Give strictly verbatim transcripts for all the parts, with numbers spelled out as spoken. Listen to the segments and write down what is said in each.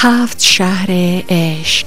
هفت شهر عشق.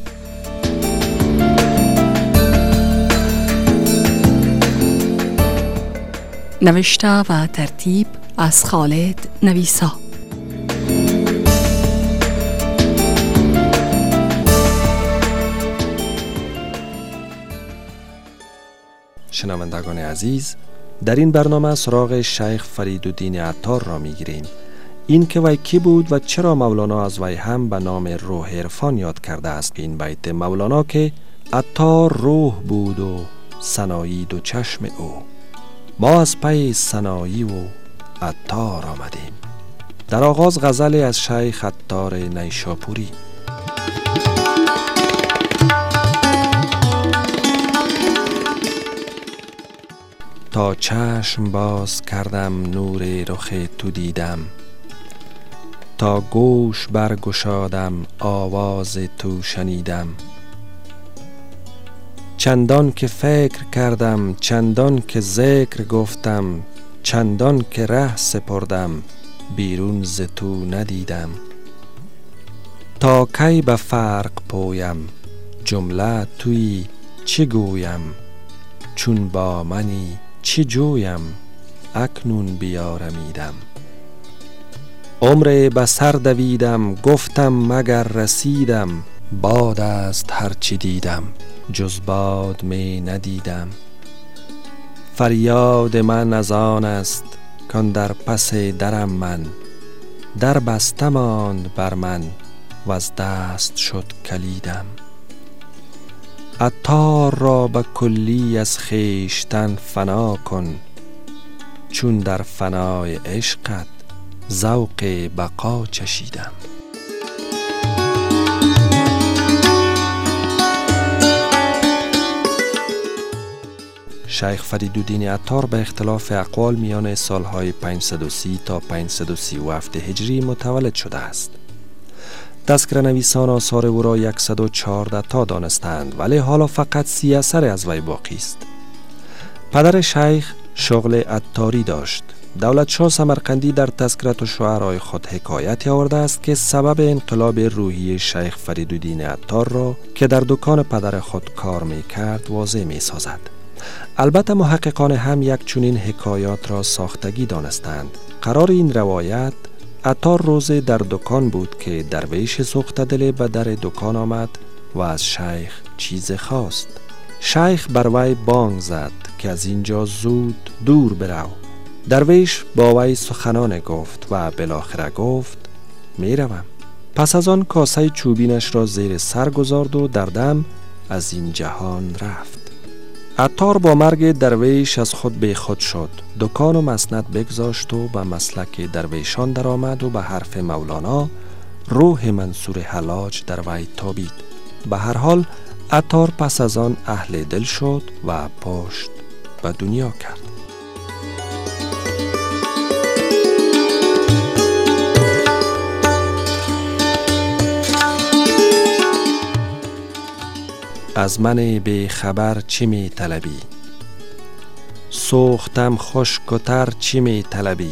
نوشته و ترتیب از خالد نویسا. شنوندگان عزیز، در این برنامه سراغ شیخ فریدالدین عطار را می گیریم. این که وی کی بود و چرا مولانا از وی هم به نام روح عرفان یاد کرده است. این بیت مولانا که عطار روح بود و سنایی دو چشم او، ما از پی سنایی و عطار آمدیم. در آغاز غزل از شیخ عطار نیشاپوری. تا چشم باز کردم نور رخ تو دیدم، تا گوش برگشادم آواز تو شنیدم. چندان که فکر کردم، چندان که ذکر گفتم، چندان که ره سپردم بیرون ز تو ندیدم. تا کی به فرق پویم جمله تویی چی گویم، چون با منی چی جویم اکنون بیارمیدم. عمر به سر دویدم گفتم مگر رسیدم، باد است هرچی دیدم جز باد می ندیدم. فریاد من از آن است کان در پس درم من، در بسته ماند بر من و از دست شد کلیدم. عطار را به کلی از خویشتن فنا کن، چون در فنای عشقت ذوق بقا چشیدم. شیخ فریدالدین عطار به اختلاف اقوال میان سالهای پانصد و سی تا پانصد و سی و هفت هجری متولد شده است. تذکره نویسان آثار او را صد و چهارده تا دانستند، ولی حالا فقط سی اثر از وی باقی است. پدر شیخ شغل عطاری داشت. دولت شاه سمرقندی در تذکره الشعراء خود حکایت آورده است که سبب انقلاب روحی شیخ فریدالدین عطار را که در دکان پدر خود کار می کرد واضح می سازد. البته محققان هم یک چنین حکایات را ساختگی دانستند. قرار این روایت عطار روز در دکان بود که درویش سوخته دل به در دکان آمد و از شیخ چیز خواست. شیخ بر وی بانگ زد که از اینجا زود دور برو. درویش با وی سخنان گفت و بالاخره گفت می روم. پس از آن کاسه چوبینش را زیر سر گذارد و در دم از این جهان رفت. عطار با مرگ درویش از خود بی خود شد. دکان و مسند بگذاشت و به مسلک درویشان در آمد و به حرف مولانا روح منصور حلاج در وی تابید. به هر حال عطار پس از آن اهل دل شد و پشت به دنیا کرد. از من بی خبر چی می طلبی، سوختم خشک و تر چی می طلبی.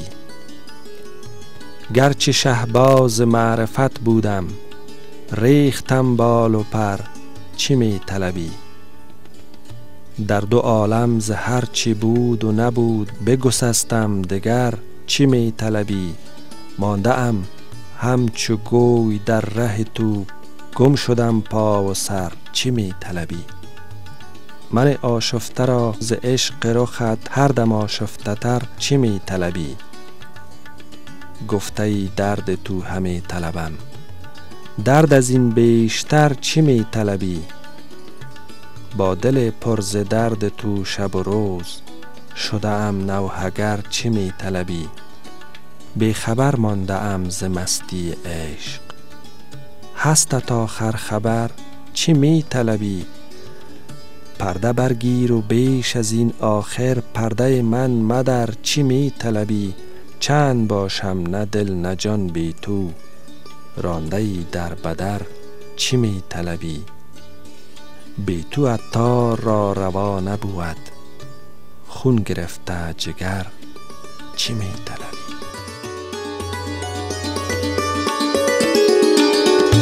گرچه شهباز معرفت بودم، ریختم بال و پر چی می طلبی. در دو عالم ز هر چی بود و نبود بگسستم دگر چی می طلبی. مانده ام همچو گوی در ره تو، گم شدم پا و سر چی می طلبی. من آشفته را ز عشق رخت هر دم آشفته تر چی می طلبی. گفته ای درد تو همه طلبم، درد از این بیشتر چی می طلبی. با دل پر ز درد تو شب و روز، شده ام نوحگر چی می طلبی. بی خبر مانده ام ز مستی عشق، هستت آخر خبر چی می طلبی. پرده برگیر و بیش از این آخر پرده من مدر چی می طلبی. چند باشم نه دل نه جان بی تو، رانده ای در بدر چی می طلبی. بی تو عطار را روا نبود، خون گرفته جگر چی می طلبی.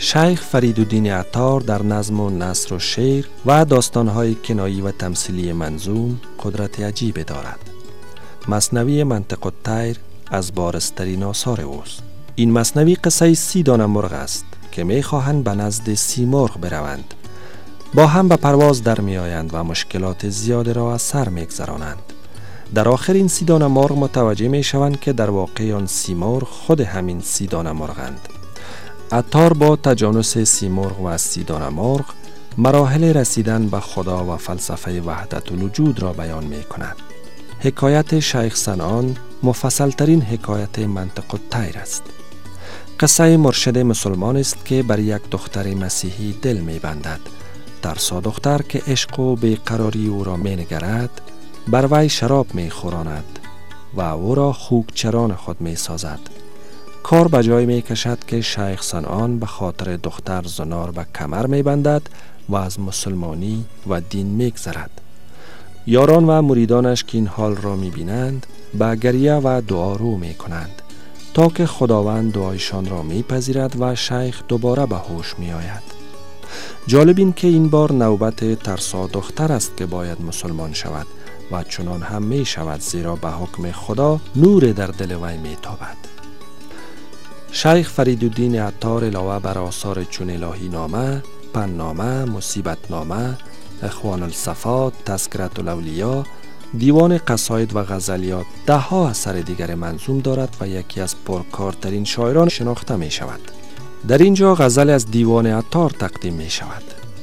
شیخ فریدالدین عطار در نظم و نثر و شعر و داستان‌های کنایی و تمثیلی منظوم قدرت عجیب دارد. مثنوی منطق الطیر از بارزترین آثار اوست. این مثنوی قصه سی دانه مرغ است که می‌خواهند به نزد سی مرغ بروند. با هم به پرواز در می‌آیند و مشکلات زیاد را از سر می‌گذرانند. در آخر این سی دانه مرغ متوجه می‌شوند که در واقع آن سی مرغ خود همین سی دانه مرغند. عطار با تجانس سی مرغ و سی دانه مرغ مراحل رسیدن به خدا و فلسفه وحدت الوجود را بیان می‌کند. حکایت شیخ صنعان مفصل ترین حکایت منطق الطیر است. قصه مرشد مسلمان است که بر یک دختر مسیحی دل می‌بندد. ترسا دختر که عشق و بیقراری او را می‌نگرد، بر وی شراب می‌خوراند و او را خوکچران خود می‌سازد. کار به جای می کشد که شیخ صنعان به خاطر دختر زنار به کمر می بندد و از مسلمانی و دین می گذرد. یاران و مریدانش که این حال را می بینند به گریه و دعا رو می کنند تا که خداوند دعایشان را می پذیرد و شیخ دوباره به هوش می آید. جالب این که این بار نوبت ترسا دختر است که باید مسلمان شود و چنان هم می شود، زیرا به حکم خدا نور در دل وی می تابد. شیخ فریدالدین عطار علاوه بر آثار چون الهی نامه، پن نامه، مصیبت نامه، اخوان الصفات، تذکرة الاولیا، دیوان قصاید و غزلیات، ده ها اثر دیگر منظوم دارد و یکی از پرکارترین شاعران شناخته می شود. در اینجا غزل از دیوان عطار تقدیم می شود.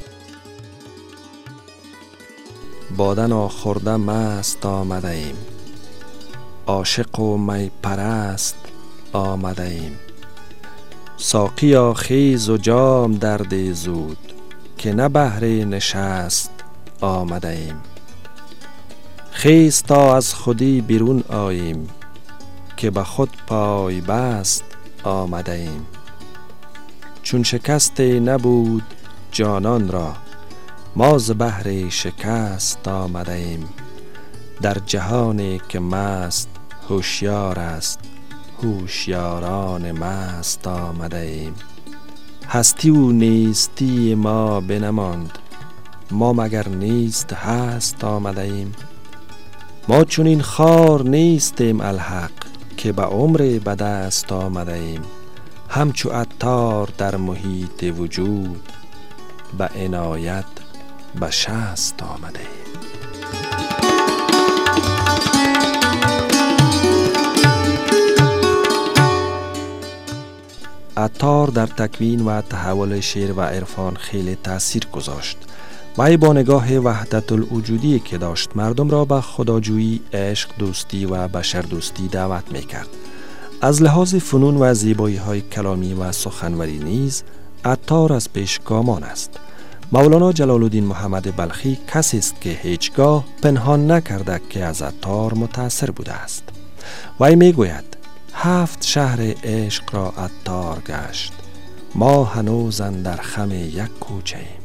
باده ناخورده مست آمده ایم، عاشق و می پرست آمده ایم. ساقیا خیز و جام درده زود، که نه بهر نشست آمده ایم. خیز تا از خودی بیرون آییم، که به خود پای بست آمده ایم. چون شکست نبود جانان را، ما ز بهر شکست آمده ایم. در جهانی که مست هوشیار است، هوشیاران مست آمده ایم. هستی و نیستی ما بنماند، ما مگر نیست هست آمده ایم. ما چون این خار نیستیم الحق، که به عمر به دست آمده ایم. همچو عطار در محیط وجود، به عنایت به شست آمده ایم. عطار در تکوین و تحول شعر و عرفان خیلی تأثیر گذاشت. وی با نگاه وحدت الوجودی که داشت مردم را به خداجویی، عشق، دوستی و بشردوستی دعوت میکرد. از لحاظ فنون و زیبایی های کلامی و سخنوری نیز عطار از پیشگامان است. مولانا جلال الدین محمد بلخی کسی است که هیچگاه پنهان نکرده که از عطار متأثر بوده است. وی میگوید هفت شهر عشق را عطار گشت، ما هنوز اندر خم یک کوچه ایم.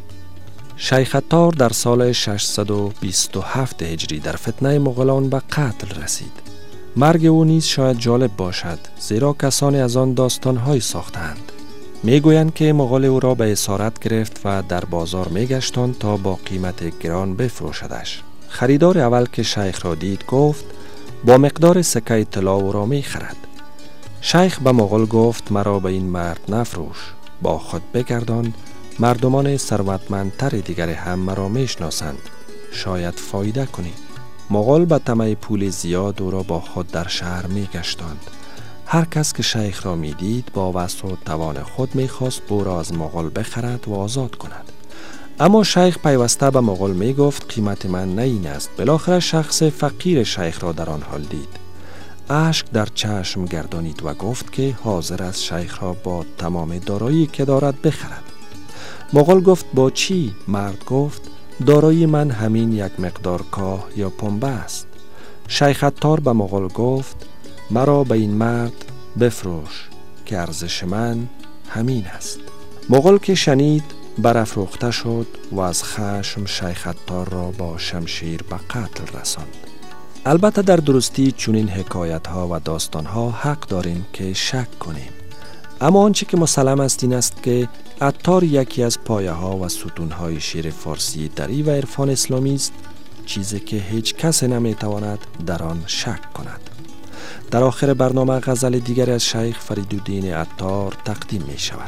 شیخ عطار در سال ششصد و بیست و هفت هجری در فتنه مغولان به قتل رسید. مرگ او نیز شاید جالب باشد، زیرا کسانی از آن داستان‌های ساختند. میگویند که مغول او را به اسارت گرفت و در بازار میگشتند تا با قیمت گران بفروشدش. خریدار اول که شیخ را دید گفت با مقدار سکه طلا او را میخرد. شیخ به مغول گفت مرا به این مرد نفروش، با خود بگردان، مردمان ثروتمندتر دیگر هم مرا میشناسند، شاید فایده کنی. مغول به طمع پول زیاد او را با خود در شهر میگشتند. هر کس که شیخ را میدید با وسع و توان خود میخواست او را از مغول بخرد و آزاد کند. اما شیخ پیوسته به مغول می گفت قیمت من نه این است. بالاخره شخص فقیر شیخ را در آن حال دید. اشک در چشم گردانید و گفت که حاضر است شیخ را با تمام دارایی که دارد بخرد. مغول گفت با چی؟ مرد گفت دارایی من همین یک مقدار کاه یا پنبه است. شیخ عطار به مغول گفت مرا به این مرد بفروش که ارزش من همین است. مغول که شنید برافروخته شد و از خشم شیخ عطار را با شمشیر به قتل رساند. البته در درستی چنین حکایت ها و داستان ها حق داریم که شک کنیم. اما آنچه که مسلم است این است که عطار یکی از پایه ها و ستون های شعر فارسی دری و عرفان اسلامی است، چیزی که هیچ کس نمیتواند در آن شک کند. در آخر برنامه غزل دیگری از شیخ فریدالدین عطار تقدیم می شود.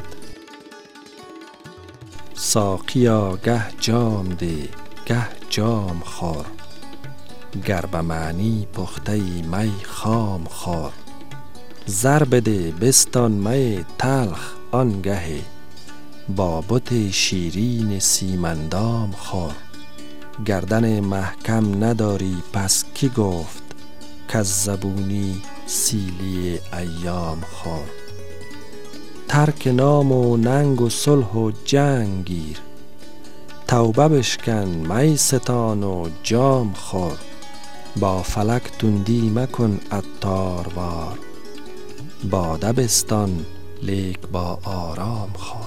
ساقیا گه جام ده گه جام خور، گر به معنی پخته می خام خور. زر بده بستان می تلخ آنگهی، با بت شیرین سیمندام خور. گردن محکم نداری پس کی گفت، کز زبونی سیلی ایام خور. ترک نام و ننگ و صلح و جنگ گیر، توبه بشکن می ستان و جام خور. با فلک تندی مکن عطار وار، باده بستان لیک با آرام خور.